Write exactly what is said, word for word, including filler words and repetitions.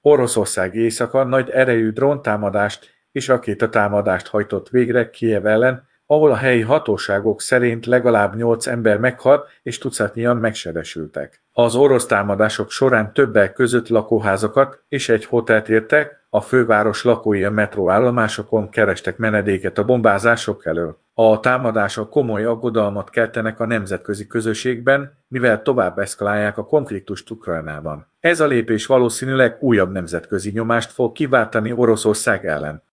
Oroszország északa nagy erejű dróntámadást és rakétatámadást hajtott végre Kijev ellen, ahol a helyi hatóságok szerint legalább nyolc ember meghalt és tucatnyian megsebesültek. Az orosz támadások során többek között lakóházakat és egy hotelt értek, a főváros lakói a metróállomásokon kerestek menedéket a bombázások elől. A támadások komoly aggodalmat keltenek a nemzetközi közösségben, mivel tovább eszkalálják a konfliktust Ukrajnában. Ez a lépés valószínűleg újabb nemzetközi nyomást fog kiváltani Oroszország ellen.